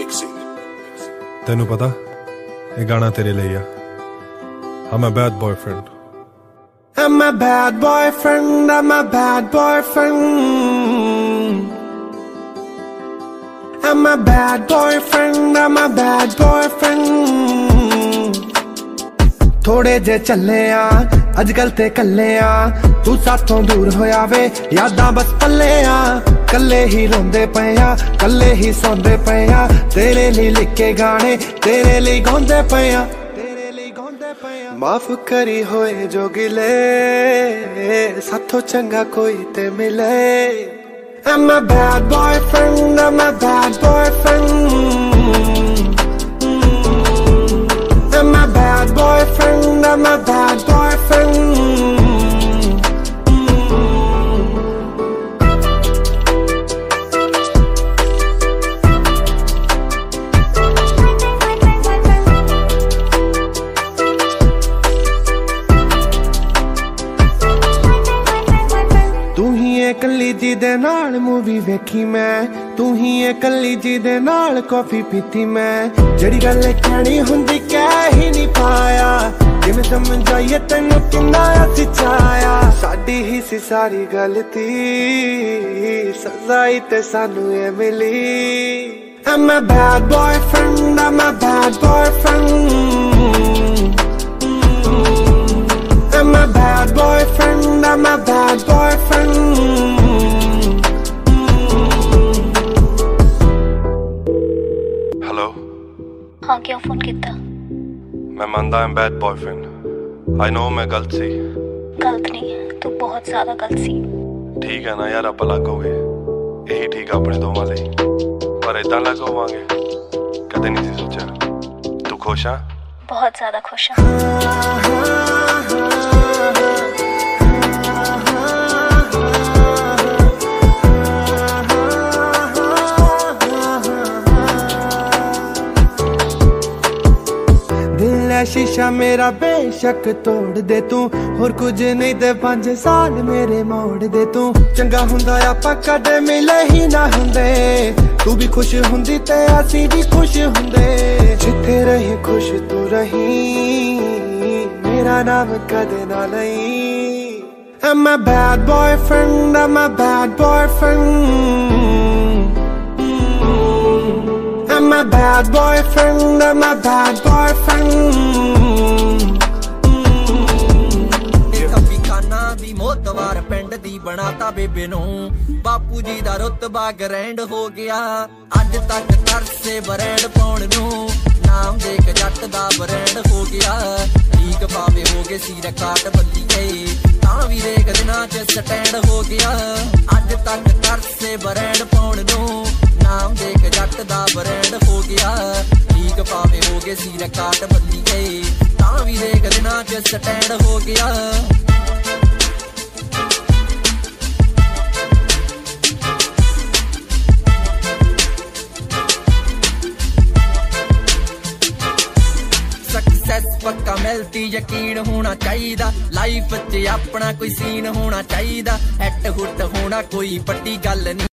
तेनू पता ये गाना तेरे लिए आ। I'm a bad boyfriend. I'm a bad boyfriend, I'm a bad boyfriend. I'm a bad boyfriend, I'm a bad boyfriend. थोड़े जे चले आ अजकल ते कल्ले आ, तू साथों दूर होया वे यादां बस पल्ले आ। कल्ले ही रोंदे पे आ, कल्ले ही सौंदे पे आ, तेरे लिए लिखे गाने तेरे लिए गाउंदे पे आ। माफ करी होए जो गिले, साथों चंगा कोई ते मिले। I'm a bad boyfriend, I'm a bad boyfriend. I'm a bad boyfriend, I'm a bad boyfriend. तू ही कल्ली जी दे नाल मूवी वेखी मैं, तू ही कल्ली जी दे नाल कॉफी पीती मैं। जड़ी गल कहनी हुंदी कह ही नहीं पाया, जिवें समझाइए तैनू किन्ना सिचाया। साडी ही सी सारी गलती, सजाई ते सानू ए मिली। I'm a bad boyfriend, I'm a bad boyfriend. I'm a bad boyfriend, I'm a bad boyfriend. Hello. हाँ, क्या फोन किया? मैं मानदा I'm bad boyfriend. I know मैं गलत सी। गलत नहीं, तू बहुत ज्यादा गलत सी। ठीक है ना यार, आप अलग हो गए, यही ठीक अपने दोवां लई। पर इदां अलग होवांगे कदे नहीं सी सोचा। तू खुश आ? बहुत ज्यादा खुश हूँ। शीशा मेरा बेशक तोड़ दे तू, होर कुछ नहीं दे 5 साल मेरे मोड़ दे तू। चंगा हुंदा आपां कदे मिले ही ना हुंदे, तू भी खुश हुंदी ते असी भी खुश हुंदे। जिथे रही खुश तू रही, मेरा नाम कदे ना लई। I'm a bad boyfriend, I'm a bad boyfriend. I'm a bad boyfriend, I'm a bad boyfriend. ਦੀ ਮੋਤਵਾਰ ਪਿੰਡ ਦੀ ਬਣਾਤਾ ਬੇਬੇ ਨੂੰ, ਬਾਪੂ ਜੀ ਦਾ ਰੁਤਬਾ ਗ੍ਰੈਂਡ ਹੋ ਗਿਆ। ਅੱਜ ਤੱਕ ਤਰਸੇ ਬਰੈਂਡ ਪਾਉਣ ਨੂੰ, ਨਾਮ ਦੇਖ ਜੱਟ ਦਾ ਬਰੈਂਡ ਹੋ ਗਿਆ। ਠੀਕ ਪਾਵੇ ਹੋ ਗਏ ਸੀ ਰਿਕਾਰਡ ਬੱਲੀ ਗਏ, ਤਾਂ ਵੀ ਰੇਕ ਦਿਨਾਂ ਚ ਸਟੈਂਡ ਹੋ ਗਿਆ। ਅੱਜ ਤੱਕ ਤਰਸੇ ਬਰੈਂਡ ਪਾਉਣ ਨੂੰ, ਨਾਮ ਦੇਖ ਜੱਟ ਦਾ ਬਰੈਂਡ ਹੋ ਗਿਆ। ਠੀਕ ਪਾਵੇ ਹੋ ਗਏ ਸੀ ਰਿਕਾਰਡ ਬੱਲੀ ਗਏ, ਤਾਂ ਵੀ ਰੇਕ ਦਿਨਾਂ ਚ ਸਟੈਂਡ ਹੋ ਗਿਆ। पक्का मिलती यकीन होना चाहिदा, लाइफ च अपना कोई सीन होना चाहिदा। हैट हुट होना कोई पट्टी गल नहीं।